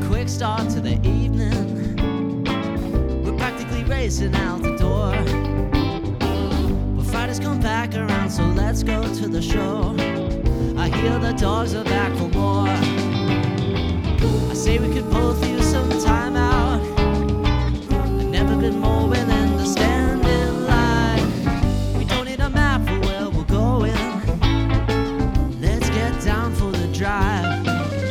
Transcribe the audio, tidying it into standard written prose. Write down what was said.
quick start to the evening. We're practically racing out the door, but Friday's come back around, so let's go to the show. I hear the dogs are back for more.